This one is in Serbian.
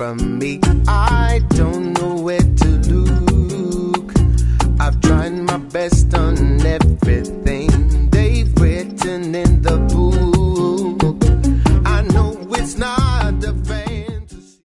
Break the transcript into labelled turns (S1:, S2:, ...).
S1: from me. I don't know where to lose